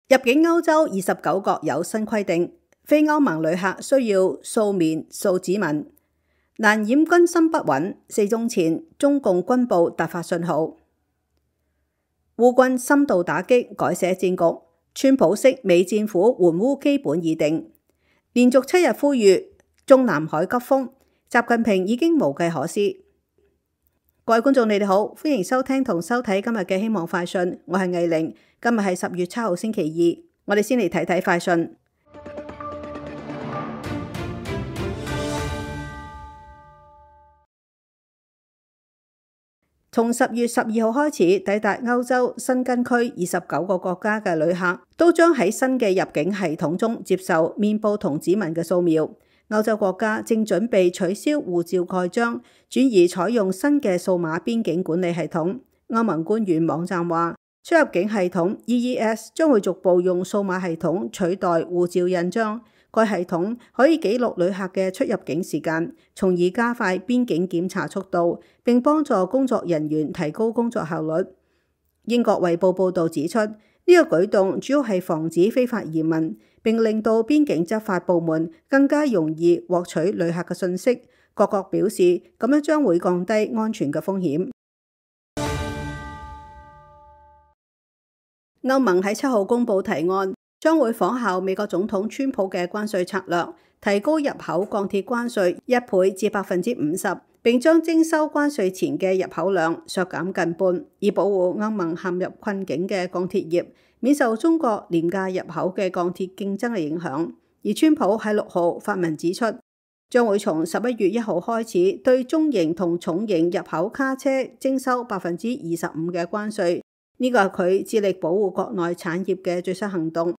入境歐洲29國有新規定，非歐盟旅客需要掃面、掃指紋。難掩軍心不穩，4宗前中共軍部突發信號。烏軍深度打擊，改寫戰局。川普式美戰斧援烏基本已定。連續7日呼籲中南海急風，習近平已經無計可施。各位觀眾，你哋好，歡迎收聽同收睇今日嘅希望快訊，我係藝玲。今日係10月7號星期2，我哋先嚟睇睇快訊。從10月12號開始，抵達歐洲申根區29個國家嘅旅客都將喺新嘅入境系統中接受面部同指紋嘅掃描。歐洲國家正準備取消護照蓋章，轉而採用新嘅數碼邊境管理系統。歐盟官員網站話，出入境系統 EES 將會逐步用數碼系統取代護照印章。該系統可以記錄旅客嘅出入境時間，從而加快邊境檢查速度，並幫助工作人員提高工作效率。英國衛報報導指出，呢個舉動主要係防止非法移民，並令到邊境執法部門更加容易獲取旅客嘅信息。各國表示，咁樣將會降低安全嘅風險。歐盟喺7號公佈提案，將會仿效美國總統川普嘅關稅策略，提高入口鋼鐵關稅1倍至50%，並將徵收關稅前嘅入口量削減近半，以保護歐盟陷入困境嘅鋼鐵業，免受中國廉價入口嘅鋼鐵競爭嘅影響。而川普喺6號發文指出，將會從11月1號開始對中型同重型入口卡車徵收25%嘅關稅，呢個係佢致力保護國內產業嘅最新行動。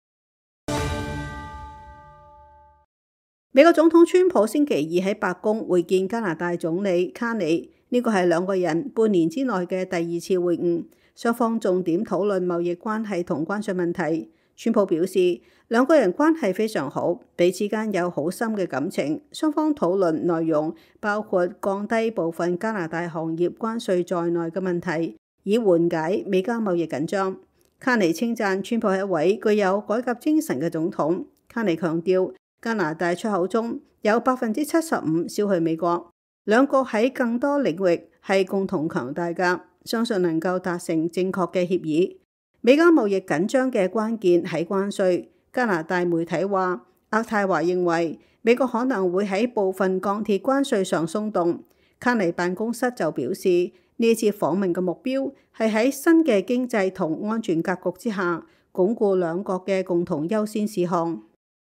美國總統川普星期2喺白宮會見加拿大總理卡尼，呢個係兩個人半年之內嘅第2次會晤，雙方重點討論貿易關係同關稅問題。川普表示，兩個人關係非常好，彼此間有好深嘅感情。雙方討論內容包括降低部分加拿大行業關稅在內嘅問題，以緩解美加貿易緊張。卡尼稱讚川普係一位具有改革精神嘅總統。卡尼強調，加拿大出口中有75%銷去美國，兩國喺更多領域係共同強大㗎，相信能夠達成正確嘅協議。美加貿易緊張嘅關鍵喺關稅。加拿大媒體話，渥太華認為美國可能會喺部分鋼鐵關稅上鬆動。卡尼辦公室就表示，呢次訪問嘅目標係喺新嘅經濟同安全格局之下，鞏固兩國嘅共同優先事項。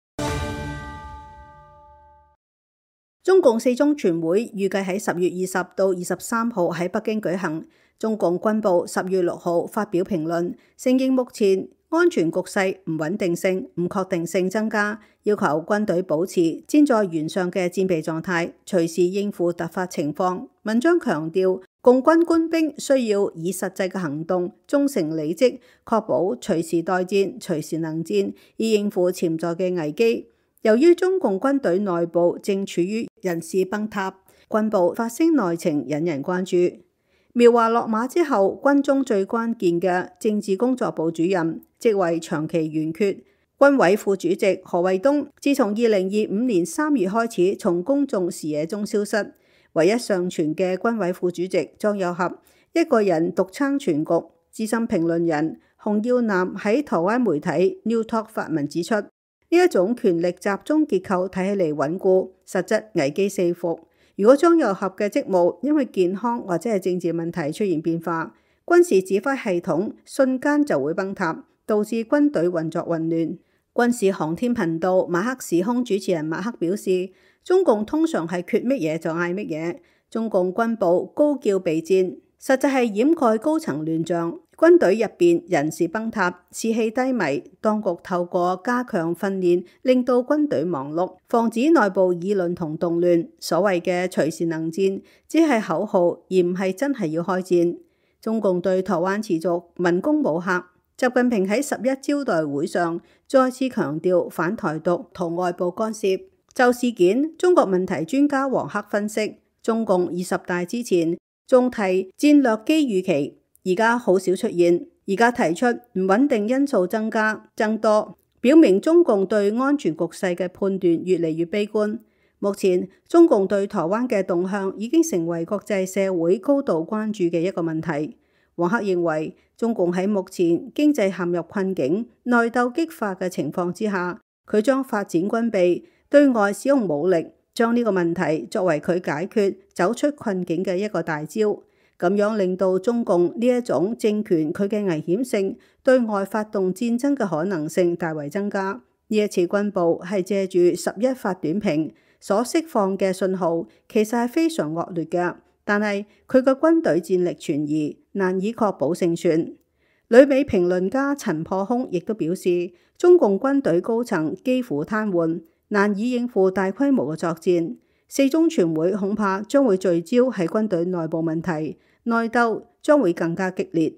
中共4中全會預計喺10月20到23號喺北京舉行。中共軍部10月6號發表評論，承認目前安全局勢唔穩定性、唔確定性增加，要求軍隊保持箭在弦上嘅戰備狀態，隨時應付突發情況。文章強調，共軍官兵需要以實際嘅行動忠誠履職，確保隨時待戰、隨時能戰，以應付潛在嘅危機。由於中共軍隊內部正處於人事崩塌，軍部發聲內情引人關注。苗華落馬之後，軍中最關鍵嘅政治工作部主任職位長期懸缺。軍委副主席何衛東自從2025年3月開始從公眾視野中消失，唯一尚存嘅軍委副主席莊有俠一個人獨撐全局。資深評論人洪耀南喺台灣媒體 New Talk 發文指出，呢一種權力集中結構睇起嚟穩固，實質危機四伏。如果莊有俠嘅職務因為健康或者係政治問題出現變化，軍事指揮系統瞬間就會崩塌，導致軍隊運作混亂。軍事航天頻道馬克時空主持人馬克表示，中共通常係缺乜嘢就嗌乜嘢，中共軍部高叫備戰，實際係掩蓋高層亂象。軍隊入邊人事崩塌，士氣低迷，當局透過加強訓練，令到軍隊忙碌，防止內部議論同動亂。所謂嘅隨時能戰，只係口號，而唔係真係要開戰。中共對台灣持續文攻武嚇。習近平喺11招待會上再次強調反台獨同外部干涉。就事件，中國問題專家黃克分析，中共20大之前仲提戰略機遇期，而家好少出現。 而家提出唔穩定因素增多，表明中共對安全局勢嘅判斷越嚟越悲觀。目前中共對台灣嘅動向已經成為國際社會高度關注嘅一個問題。黃克認為，中共喺目前經濟陷入困境、內鬥激化嘅情況之下，佢將發展軍備、對外使用武力，將呢個問題作為佢解決走出困境嘅一個大招，咁樣令到中共呢一種政權佢嘅危險性、對外發動戰爭嘅可能性大為增加。呢一次軍報係借住11發短評所釋放嘅信號，其實係非常惡劣嘅，但係佢嘅軍隊戰力存疑，難以確保勝算。旅美評論家陳破空亦都表示，中共軍隊高層幾乎癱瘓，難以應付大規模嘅作戰。四中全會恐怕將會聚焦喺軍隊內部問題，內鬥將會更加激烈。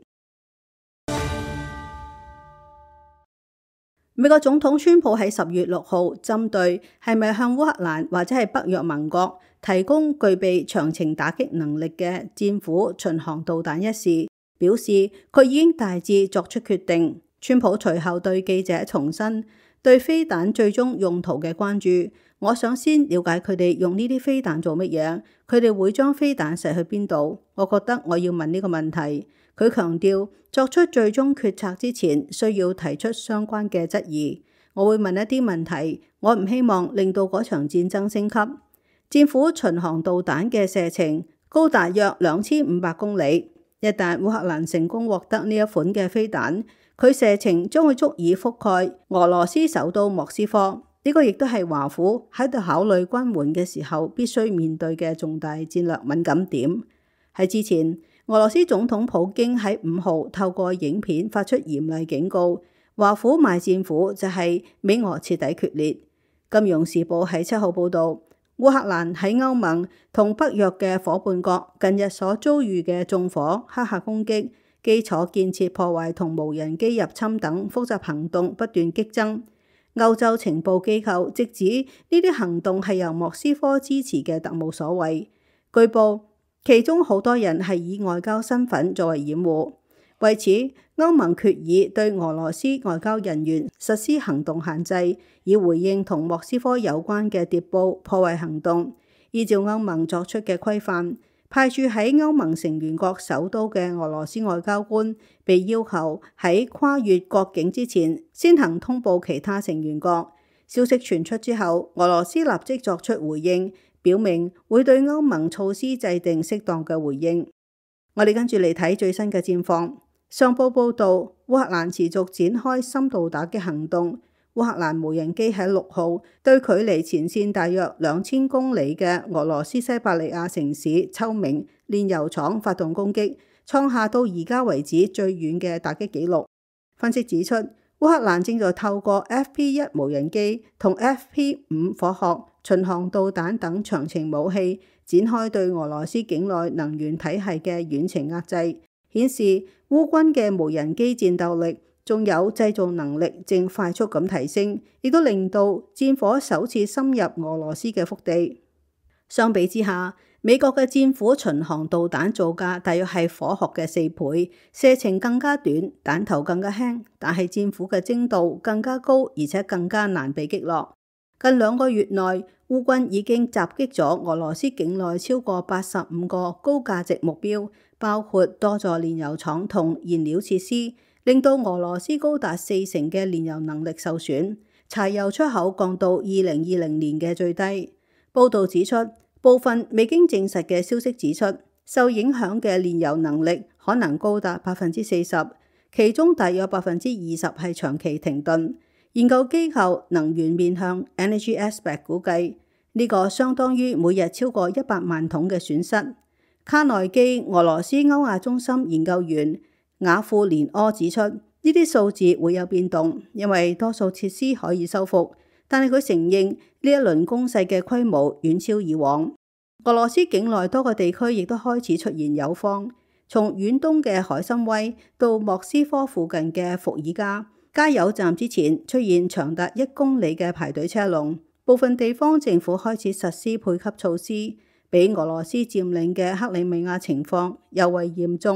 美國總統川普喺10月6號針對係咪向烏克蘭或者係北約盟國提供具備長程打擊能力嘅戰斧巡航導彈一事，表示佢已經大致作出決定。川普隨後對記者重申對飛彈最終用途嘅關注。我想先了解佢哋用呢啲飛彈做乜嘢，佢哋會將飛彈射去邊度？我覺得我要問呢個問題。佢強調作出最終決策之前需要提出相關嘅質疑。我會問一啲問題，我唔希望令到嗰場戰爭升級。戰斧巡航導彈嘅射程高達約2500公里，一旦烏克蘭成功獲得呢一款嘅飛彈，佢射程將會足以覆蓋俄羅斯首都莫斯科。呢個亦都係華府喺度考慮軍援嘅時候必須面對嘅重大戰略敏感點。喺之前，俄羅斯總統普京喺5號透過影片發出嚴厲警告，華府賣戰斧就係美俄徹底決裂。金融時報喺7號報導，烏克蘭喺歐盟同北約嘅夥伴國近日所遭遇嘅縱火、黑客攻擊、基礎建設破壞同無人機入侵等複雜行動不斷激增。歐洲情報機構直指呢啲行動係由莫斯科支持嘅特務所為。據報，其中好多人係以外交身份作為掩護。為此，歐盟決議對俄羅斯外交人員實施行動限制，以回應同莫斯科有關嘅諜報破壞行動。依照歐盟作出嘅規範，派駐喺歐盟成員國首都嘅俄羅斯外交官被要求喺跨越國境之前先行通報其他成員國。消息傳出之後，俄羅斯立即作出回應，表明會對歐盟措施制定適當嘅回應。我哋跟住嚟睇最新嘅戰況。上報報導，烏克蘭持續展開深度打擊行動。烏克蘭無人機喺6號對距離前線大約2000公里嘅俄羅斯西伯利亞城市秋明煉油廠發動攻擊，創下到而家為止最遠嘅打擊紀錄。分析指出，烏克蘭正在透過 FP1 無人機同 FP5 火殼、巡航導彈等長程武器，展開對俄羅斯境內能源體系嘅遠程壓制，顯示烏軍嘅無人機戰鬥力仲有製造能力正快速咁提升，亦都令到戰火首次深入俄羅斯嘅腹地。相比之下，美國嘅戰斧巡航導彈造價大約係火殼嘅4倍，射程更加短，彈頭更加輕，但係戰斧嘅精度更加高，而且更加難被擊落。近2個月內，烏軍已經襲擊咗俄羅斯境內超過85個高價值目標，包括多座煉油廠同燃料設施，令到俄羅斯高達40%嘅煉油能力受損，柴油出口降到2020年嘅最低。報導指出，部分未經證實嘅消息指出，受影響嘅煉油能力可能高達40%，其中大約20%係長期停頓。研究機構能源面向 Energy Aspect 估計，呢個相當於每日超過100萬桶嘅損失。卡內基俄羅斯歐亞中心研究員雅庫連柯指出，呢啲數字會有變動，因為多數設施可以修復，但係佢承認呢一輪攻勢嘅規模遠超以往。俄羅斯境內多個地區亦都開始出現鈾荒，從遠東嘅海參崴到莫斯科附近嘅伏爾加，加油站之前出現長達1公里嘅排隊車龍。部分地方政府開始實施配給措施，比俄羅斯佔領嘅克里米亞情況尤為嚴重。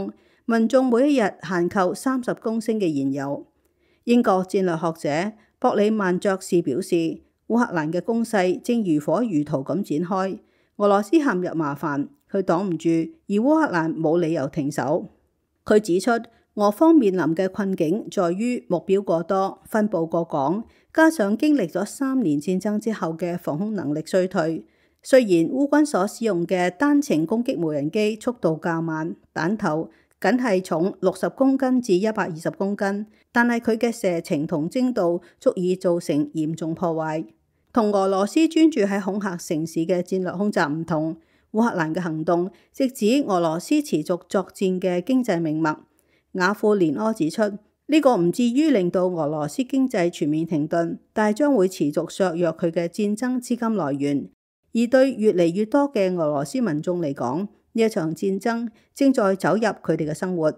民眾每一日限購30公升嘅燃油。英國戰略學者博里曼爵士表示，烏克蘭嘅攻勢正如火如荼咁展開，俄羅斯陷入麻煩，佢擋唔住，而烏克蘭冇理由停手。佢指出，俄方面臨嘅困境在於目標過多、分佈過廣，加上經歷咗3年戰爭之後嘅防空能力衰退。雖然烏軍所使用嘅單程攻擊無人機速度較慢，彈頭僅係重60公斤至120公斤，但係佢嘅射程同精度足以造成嚴重破壞。同俄羅斯專注喺恐嚇城市嘅戰略空襲唔同，烏克蘭嘅行動直指俄羅斯持續作戰嘅經濟命脈。雅庫連柯指出，呢個唔至於令到俄羅斯經濟全面停頓，但係將會持續削弱佢嘅戰爭資金來源。而對越嚟越多嘅俄羅斯民眾嚟講，呢一場戰爭正在走入佢哋嘅生活。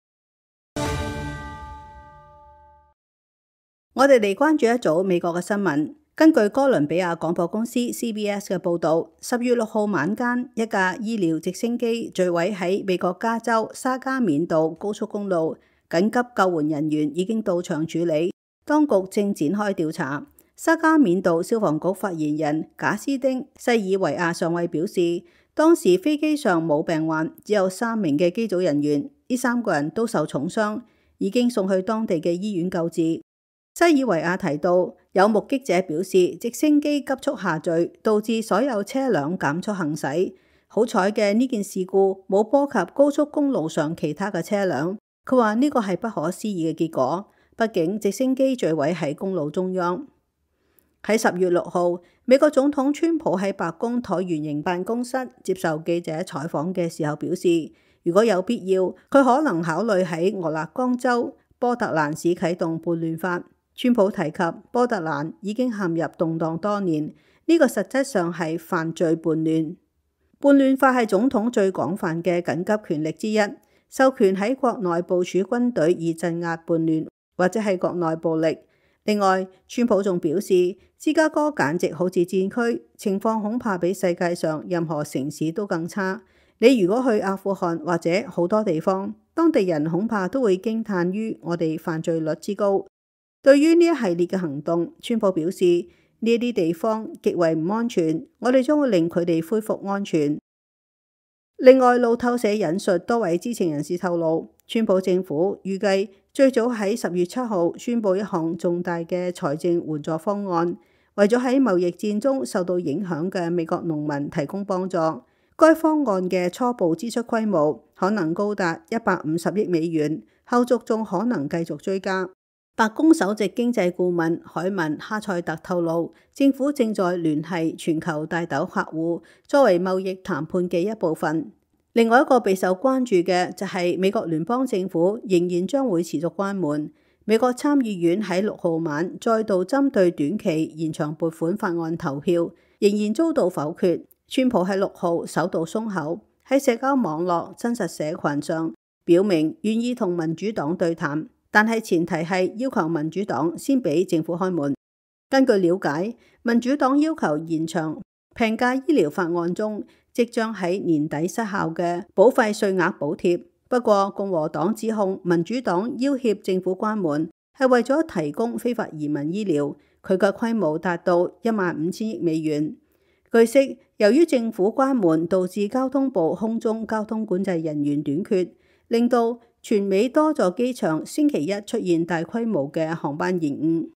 我哋嚟關注一組美國嘅新聞。根據哥倫比亞廣播公司 CBS 嘅報導，10月6號晚間，一架醫療直升機墜毀喺美國加州沙加緬度高速公路，緊急救援人員已經到場處理，當局正展開調查。沙加緬度消防局發言人賈斯丁西爾維亞上尉表示，當時飛機上冇病患，只有3名嘅機組人員，呢3個人都受重傷，已經送去當地嘅醫院救治。西爾維亞提到，有目擊者表示直升機急速下墜，導致所有車輛減速行駛。好彩嘅呢件事故冇波及高速公路上其他嘅車輛。佢話呢個係不可思議嘅結果，畢竟直升機墜毀喺公路中央。喺10月6號，美國總統川普喺白宮橢圓形辦公室接受記者採訪嘅時候表示，如果有必要，佢可能考慮喺俄勒岡州波特蘭市啟動叛亂法。川普提及波特蘭已經陷入動盪多年，呢個實質上係犯罪叛亂。叛亂法係總統最廣泛嘅緊急權力之一，授權喺國內部署軍隊以鎮壓叛亂或者係國內暴力。另外，川普仲表示，芝加哥簡直好似戰區，情況恐怕比世界上任何城市都更差。你如果去阿富汗或者好多地方，當地人恐怕都會驚嘆於我哋犯罪率之高。對於呢一系列嘅行動，川普表示呢啲地方極為唔安全，我哋將會令佢哋恢復安全。另外，路透社引述多位知情人士透露，川普政府預計最早喺10月7號宣布一項重大嘅財政援助方案，為咗喺貿易戰中受到影響嘅美國農民提供幫助。該方案嘅初步支出規模可能高達150億美元，後續仲可能繼續追加。白宮首席經濟顧問凱文哈塞特透露，政府正在聯繫全球大豆客戶，作為貿易談判嘅一部分。另外一個備受關注嘅就係美國聯邦政府仍然將會持續關門。美國參議院喺6號晚再度針對短期延長撥款法案投票，仍然遭到否決。川普喺6號首度鬆口，喺社交網絡真實社群上表明願意同民主黨對談。但係前提係要求民主黨先俾政府開門。根據了解，民主黨要求延長平價醫療法案中即將喺年底失效嘅保費稅額補貼。不過共和黨指控民主黨要挾政府關門係為咗提供非法移民醫療，佢嘅規模達到15000億美元。據悉，由於政府關門導致交通部空中交通管制人員短缺，令到全美多座機場星期一出現大規模嘅航班延誤。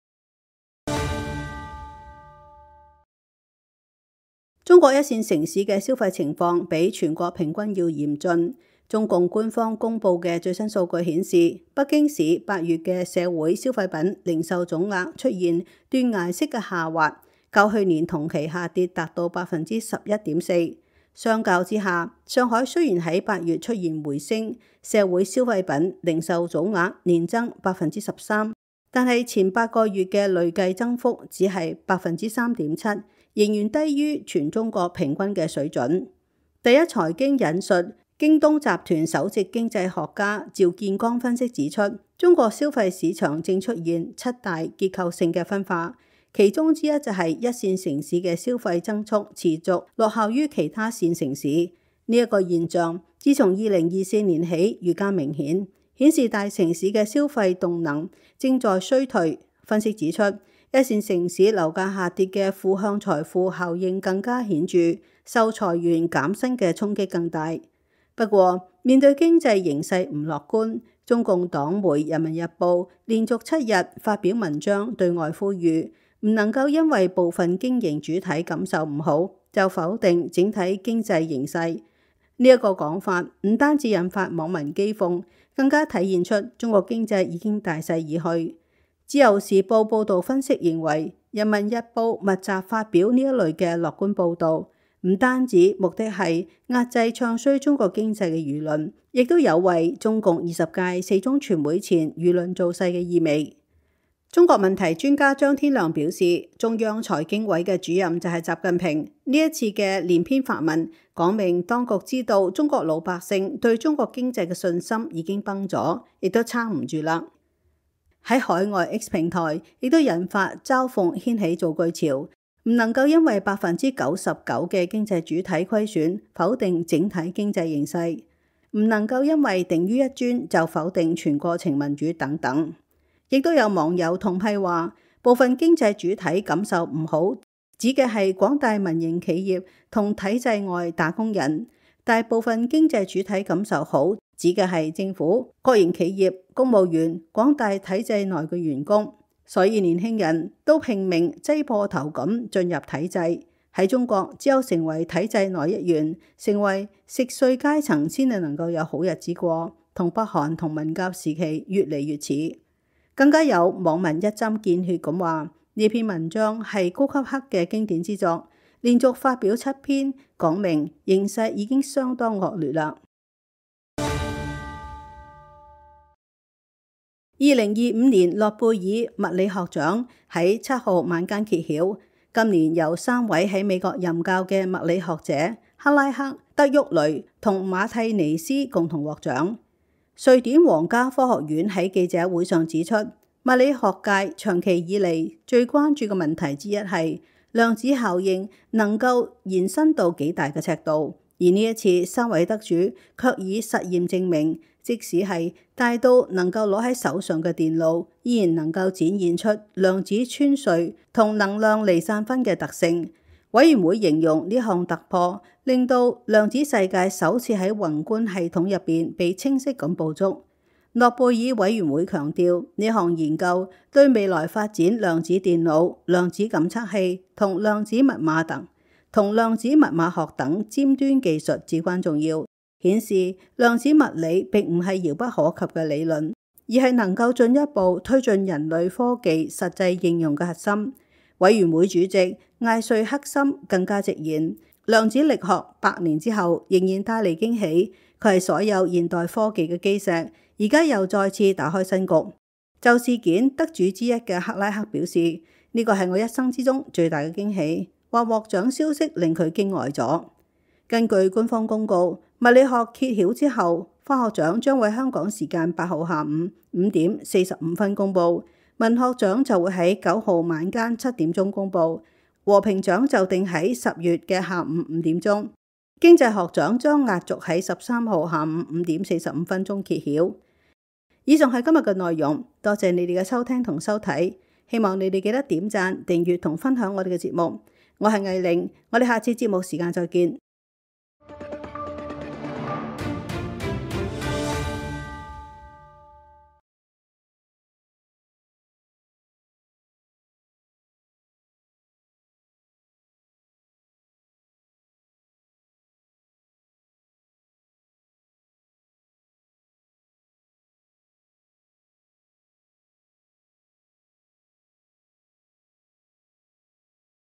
中國一線城市嘅消費情況比全國平均要嚴峻。中共官方公布嘅最新數據顯示，北京市8月嘅社會消費品零售總額出現斷崖式嘅下滑，較去年同期下跌達到11.4%。相較之下，上海雖然喺8月出現回升，社會消費品零售總額年增13%，但係前8個月嘅累計增幅只係3.7%，仍然低於全中國平均嘅水準。第一財經引述京東集團首席經濟學家趙建剛分析指出，中國消費市場正出現7大結構性嘅分化。其中之一就係一線城市嘅消費增速持續落後於其他線城市。呢一個現象自從2024年起愈加明顯，顯示大城市嘅消費動能正在衰退。分析指出，一線城市樓價下跌嘅負向財富效應更加顯著，受裁員減薪嘅衝擊更大。不過，面對經濟形勢唔樂觀，中共黨媒《人民日報》連續7日發表文章對外呼籲，唔能夠因為部分經營主體感受唔好，就否定整體經濟形勢。呢一個講法唔單止引發網民譏諷，更加體現出中國經濟已經大勢已去。自由時報報導分析認為，《人民日報》密集發表呢一類嘅樂觀報導，唔單止目的係壓制唱衰中國經濟嘅輿論，亦都有為中共20屆四中全會前輿論造勢嘅意味。中國問題專家張天亮表示，中央財經委嘅主任就係習近平。呢一次嘅連篇發文，講明當局知道中國老百姓對中國經濟嘅信心已經崩咗，亦都撐唔住啦。喺海外 X 平台亦都引發嘲諷，掀起造句潮，唔能夠因為99%嘅經濟主體虧損否定整體經濟形勢，唔能夠因為定於一尊就否定全過程民主等等。亦都有網友痛批話，部分經濟主體感受唔好，指嘅係廣大民營企業同體制外打工人；大部分經濟主體感受好，指嘅係政府、國營企業、公務員、廣大體制內嘅員工。所以年輕人都拼命擠破頭咁進入體制。喺中國，只有成為體制內一員，成為食稅階層，先至能夠有好日子過，同北韓同文革時期越嚟越似。更加有網民一針見血咁話，呢篇文章係高級黑嘅經典之作，連續發表7篇，講明形勢已經相當惡劣啦。2025年諾貝爾物理學獎喺7號晚間揭曉，今年由3位喺美國任教嘅物理學者克拉克、德沃雷同馬蒂尼斯共同獲獎。瑞典皇家科學院喺記者會上指出，物理學界長期以嚟最關注嘅問題之一係量子效應能夠延伸到幾大嘅尺度，而呢一次3位得主卻以實驗證明，即使係大到能夠攞喺手上嘅電腦，依然能夠展現出量子穿隧同能量離散分嘅特性。委員會形容呢項突破令到量子世界首次喺宏觀系統入邊被清晰咁捕捉。諾貝爾委員會強調，呢項研究對未來發展量子電腦、量子感測器同量子密碼學等尖端技術至關重要，顯示量子物理並唔係遙不可及嘅理論，而係能夠進一步推進人類科技實際應用嘅核心。委員會主席艾瑞克森更加直言，量子力學100年之後仍然帶嚟驚喜，佢係所有現代科技嘅基石，而家又再次打開新局。就事件得主之一嘅克拉克表示，呢個係我一生之中最大嘅驚喜，話獲獎消息令佢驚呆咗。根據官方公告，物理學揭曉之後，科學獎將會香港時間8號下午5點45分公佈。文學獎就會喺9號晚間7點鐘公佈，和平獎就定喺10月嘅下午5點鐘，經濟學獎將壓軸喺13號下午5點45分鐘揭曉。以上係今日嘅內容，多謝你哋嘅收聽同收睇，希望你哋記得點讚、訂閱同分享我哋嘅節目。我係藝玲，我哋下次節目時間再見。